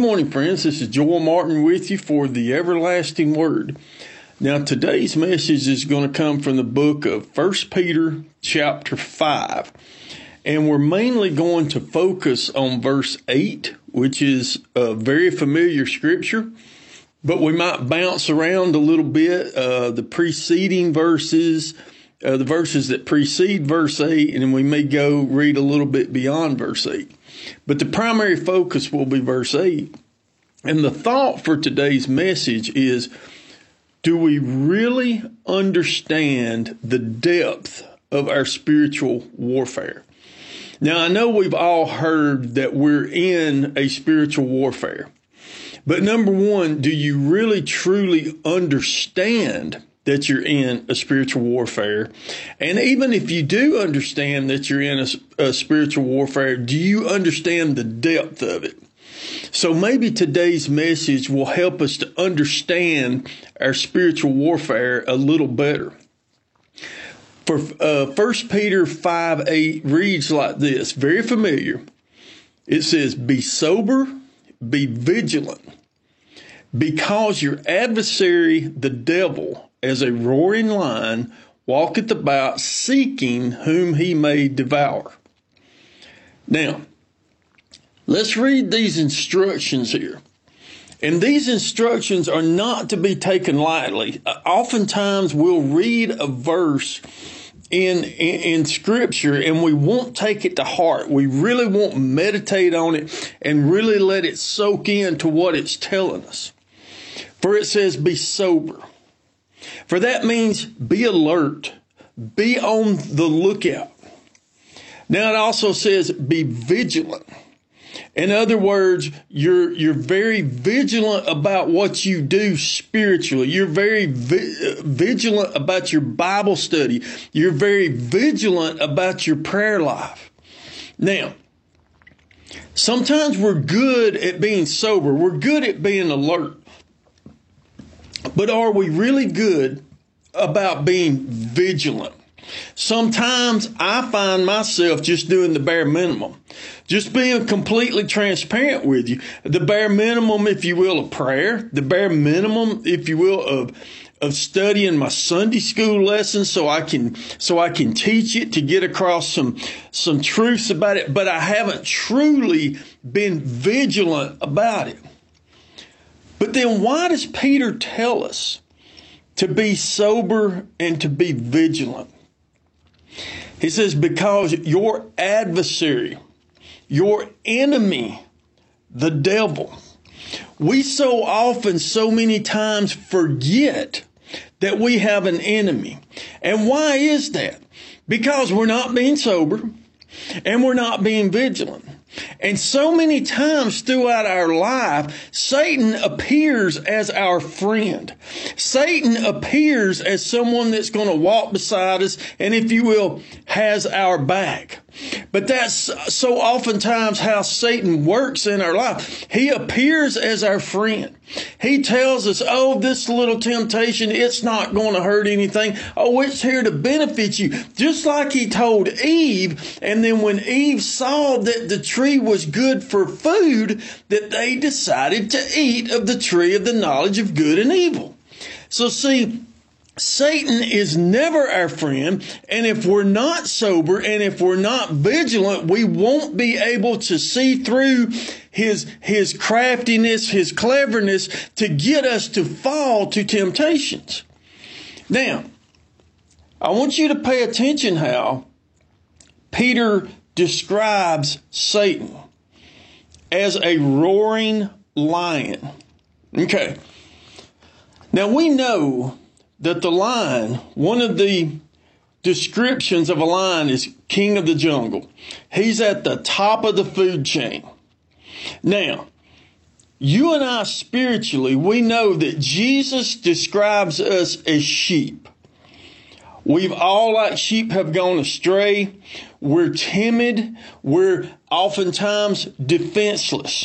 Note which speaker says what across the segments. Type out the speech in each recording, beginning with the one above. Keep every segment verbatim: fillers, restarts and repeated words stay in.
Speaker 1: Good morning, friends. This is Joel Martin with you for the Everlasting Word. Now, today's message is going to come from the book of First Peter chapter five. And we're mainly going to focus on verse eight, which is a very familiar scripture. But we might bounce around a little bit, uh, the preceding verses, uh, the verses that precede verse eight, and then we may go read a little bit beyond verse eight. But the primary focus will be verse eight. And the thought for today's message is, do we really understand the depth of our spiritual warfare? Now, I know we've all heard that we're in a spiritual warfare. But number one, do you really truly understand that you're in a spiritual warfare? And even if you do understand that you're in a, a spiritual warfare, do you understand the depth of it? So maybe today's message will help us to understand our spiritual warfare a little better. For uh, First Peter five eight reads like this, very familiar. It says, "Be sober, be vigilant, because your adversary, the devil, as a roaring lion, walketh about seeking whom he may devour." Now, let's read these instructions here. And these instructions are not to be taken lightly. Oftentimes we'll read a verse in, in, in scripture and we won't take it to heart. We really won't meditate on it and really let it soak into what it's telling us. For it says, be sober. For that means be alert, be on the lookout. Now it also says be vigilant. In other words, you're you're very vigilant about what you do spiritually. You're very vi- vigilant about your Bible study. You're very vigilant about your prayer life. Now, sometimes we're good at being sober. We're good at being alert. But are we really good about being vigilant? Sometimes I find myself just doing the bare minimum. Just being completely transparent with you. The bare minimum, if you will, of prayer. The bare minimum, if you will, of of studying my Sunday school lessons so I can so I can teach it to get across some some truths about it. But I haven't truly been vigilant about it. But then why does Peter tell us to be sober and to be vigilant? He says, because your adversary, your enemy, the devil, we so often, so many times forget that we have an enemy. And why is that? Because we're not being sober and we're not being vigilant. And so many times throughout our life, Satan appears as our friend. Satan appears as someone that's going to walk beside us and, if you will, has our back. But that's so oftentimes how Satan works in our life. He appears as our friend. He tells us, oh, this little temptation, it's not going to hurt anything. Oh, it's here to benefit you. Just like he told Eve. And then when Eve saw that the tree was good for food, that they decided to eat of the tree of the knowledge of good and evil. So see, Satan is never our friend, and if we're not sober and if we're not vigilant, we won't be able to see through his, his craftiness, his cleverness to get us to fall to temptations. Now, I want you to pay attention how Peter describes Satan as a roaring lion. Okay. Now we know that the lion, one of the descriptions of a lion is king of the jungle. He's at the top of the food chain. Now, you and I spiritually, we know that Jesus describes us as sheep. We've all, like sheep, have gone astray. We're timid. We're oftentimes defenseless.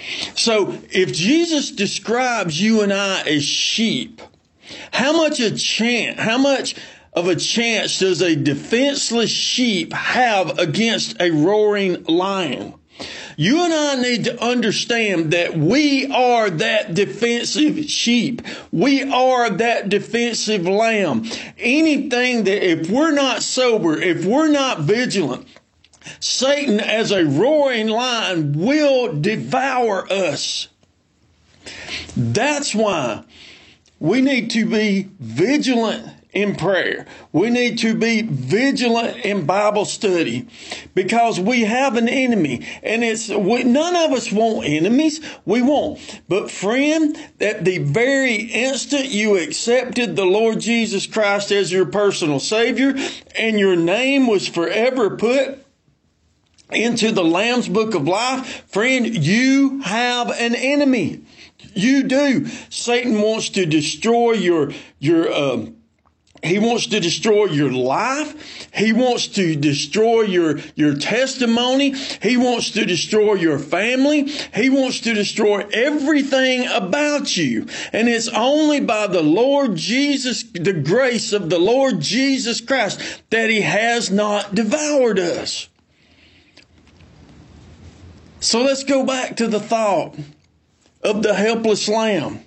Speaker 1: So if Jesus describes you and I as sheep, how much a chance, how much of a chance does a defenseless sheep have against a roaring lion? You and I need to understand that we are that defensive sheep. We are that defensive lamb. Anything that, if we're not sober, if we're not vigilant, Satan as a roaring lion will devour us. That's why we need to be vigilant in prayer. We need to be vigilant in Bible study because we have an enemy, and it's we, none of us want enemies. We won't. But friend, at the very instant you accepted the Lord Jesus Christ as your personal Savior and your name was forever put into the Lamb's Book of Life, friend, you have an enemy. You do. Satan wants to destroy your your. Uh, He wants to destroy your life. He wants to destroy your, your testimony. He wants to destroy your family. He wants to destroy everything about you. And it's only by the Lord Jesus, the grace of the Lord Jesus Christ, that he has not devoured us. So let's go back to the thought of the helpless lamb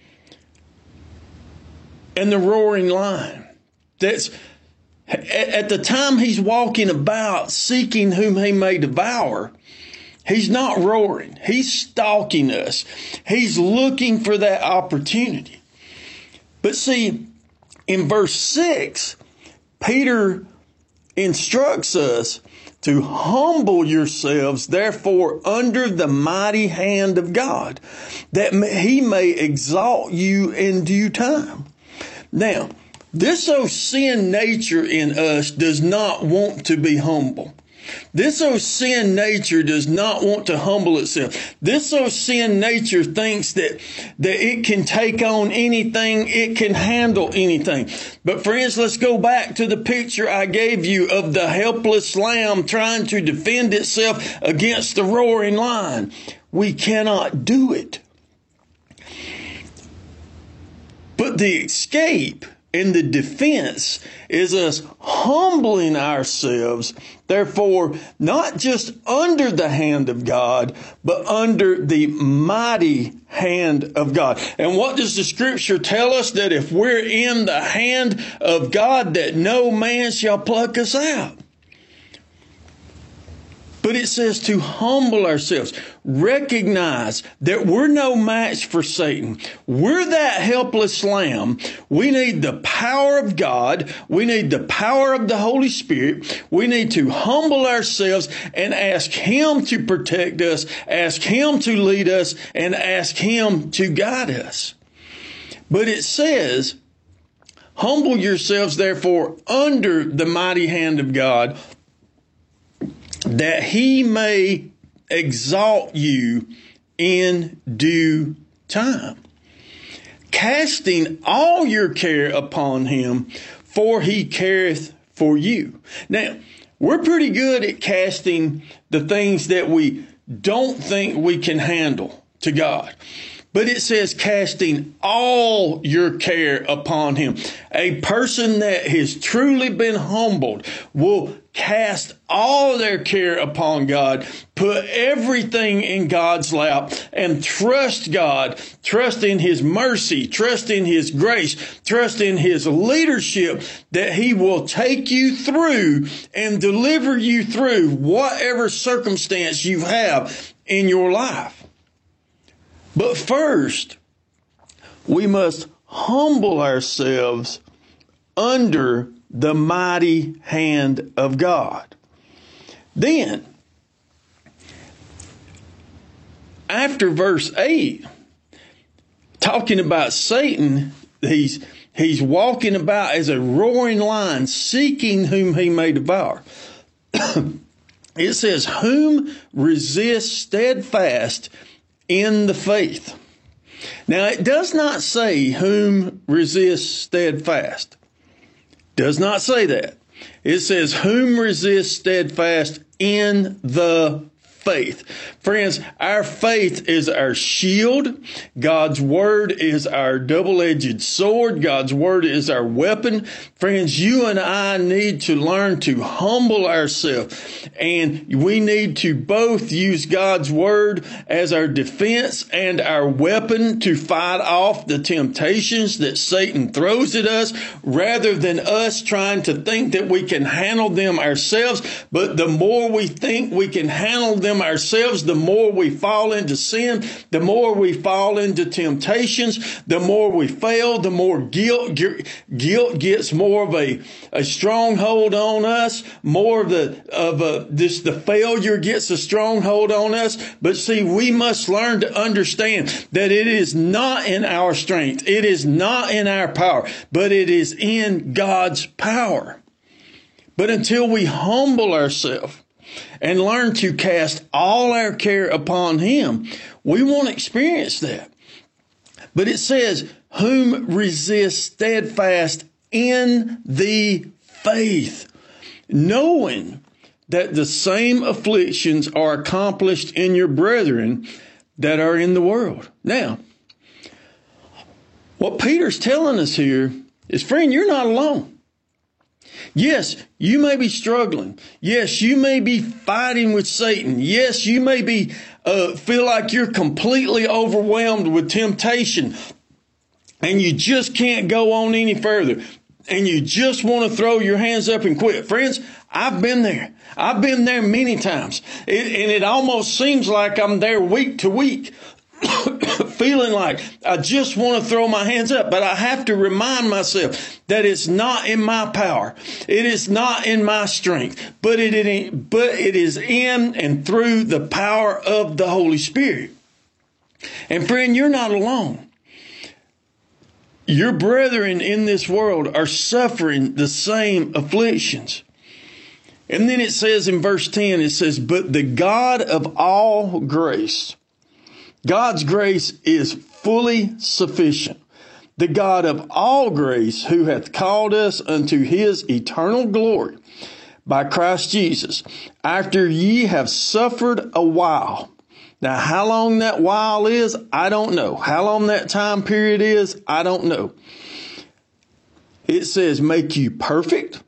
Speaker 1: and the roaring lion. That's at the time he's walking about seeking whom he may devour. He's not roaring. He's stalking us. He's looking for that opportunity. But see, in verse six, Peter instructs us to humble yourselves, therefore, under the mighty hand of God, that he may exalt you in due time. Now, this old sin nature in us does not want to be humble. This old sin nature does not want to humble itself. This old sin nature thinks that, that it can take on anything, it can handle anything. But friends, let's go back to the picture I gave you of the helpless lamb trying to defend itself against the roaring lion. We cannot do it. But the escape and the defense is us humbling ourselves, therefore, not just under the hand of God, but under the mighty hand of God. And what does the scripture tell us? That if we're in the hand of God, that no man shall pluck us out. But it says to humble ourselves, recognize that we're no match for Satan. We're that helpless lamb. We need the power of God. We need the power of the Holy Spirit. We need to humble ourselves and ask him to protect us, ask him to lead us, and ask him to guide us. But it says, humble yourselves, therefore, under the mighty hand of God, that he may exalt you in due time, casting all your care upon him, for he careth for you. Now, we're pretty good at casting the things that we don't think we can handle to God. But it says casting all your care upon him. A person that has truly been humbled will cast all their care upon God, put everything in God's lap, and trust God, trust in his mercy, trust in his grace, trust in his leadership, that he will take you through and deliver you through whatever circumstance you have in your life. But first, we must humble ourselves under the mighty hand of God. Then, after verse eight, talking about Satan, he's, he's walking about as a roaring lion, seeking whom he may devour. It says, whom resist steadfast in the faith. Now, it does not say whom resist steadfast. Does not say that. It says whom resist steadfast in the faith. Friends, our faith is our shield. God's word is our double-edged sword. God's word is our weapon. Friends, you and I need to learn to humble ourselves, and we need to both use God's word as our defense and our weapon to fight off the temptations that Satan throws at us, rather than us trying to think that we can handle them ourselves. But the more we think we can handle them ourselves, the more we fall into sin, the more we fall into temptations, the more we fail, the more guilt guilt gets more of a, a stronghold on us, more of the of a, this the failure gets a stronghold on us. But see, we must learn to understand that it is not in our strength, it is not in our power, but it is in God's power. But until we humble ourselves and learn to cast all our care upon Him, we won't experience that. But it says, whom resist steadfast in the faith, knowing that the same afflictions are accomplished in your brethren that are in the world. Now, what Peter's telling us here is, friend, you're not alone. Yes, you may be struggling. Yes, you may be fighting with Satan. Yes, you may be uh, feel like you're completely overwhelmed with temptation, and you just can't go on any further, and you just want to throw your hands up and quit. Friends, I've been there. I've been there many times, it, and it almost seems like I'm there week to week. Feeling like I just want to throw my hands up, but I have to remind myself that it's not in my power. It is not in my strength, but it, it, but it is in and through the power of the Holy Spirit. And friend, you're not alone. Your brethren in this world are suffering the same afflictions. And then it says in verse ten, it says, but the God of all grace, God's grace is fully sufficient. The God of all grace, who hath called us unto His eternal glory by Christ Jesus, after ye have suffered a while. Now, how long that while is, I don't know. How long that time period is, I don't know. It says, make you perfect,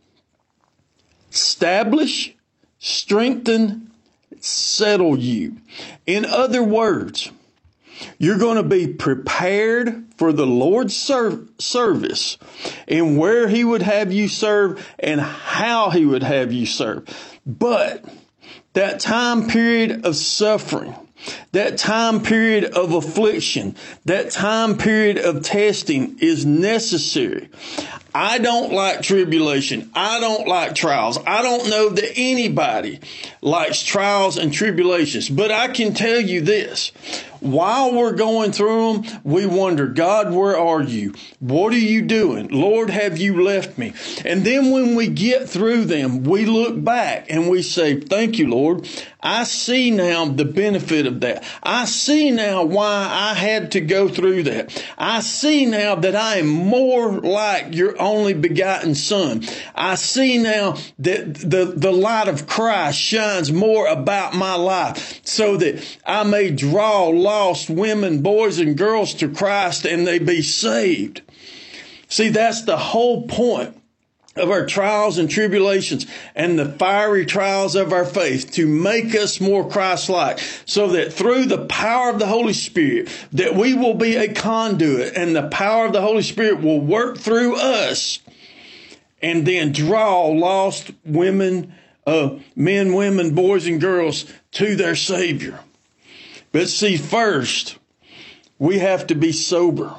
Speaker 1: establish, strengthen, settle you. In other words, you're going to be prepared for the Lord's serv- service and where He would have you serve and how He would have you serve. But that time period of suffering, that time period of affliction, that time period of testing is necessary. I don't like tribulation. I don't like trials. I don't know that anybody likes trials and tribulations, but I can tell you this. While we're going through them, we wonder, God, where are you? What are you doing? Lord, have you left me? And then when we get through them, we look back and we say, thank you, Lord. I see now the benefit of that. I see now why I had to go through that. I see now that I am more like your only begotten Son. I see now that the, the light of Christ shines more about my life so that I may draw lost women, boys, and girls to Christ and they be saved. See, that's the whole point of our trials and tribulations and the fiery trials of our faith, to make us more Christ-like, so that through the power of the Holy Spirit that we will be a conduit, and the power of the Holy Spirit will work through us and then draw lost women, uh, men, women, boys, and girls to their Savior. But see, first, we have to be sober.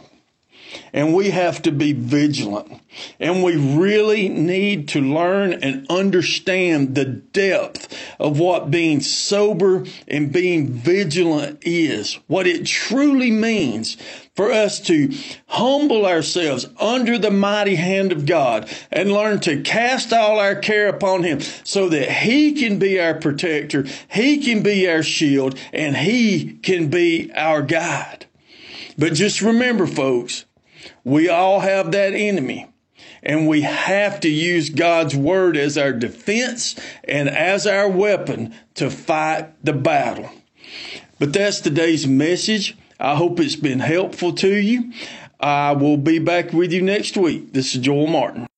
Speaker 1: And we have to be vigilant. And we really need to learn and understand the depth of what being sober and being vigilant is. What it truly means for us to humble ourselves under the mighty hand of God and learn to cast all our care upon Him so that He can be our protector, He can be our shield, and He can be our guide. But just remember, folks, we all have that enemy. And we have to use God's word as our defense and as our weapon to fight the battle. But that's today's message. I hope it's been helpful to you. I will be back with you next week. This is Joel Martin.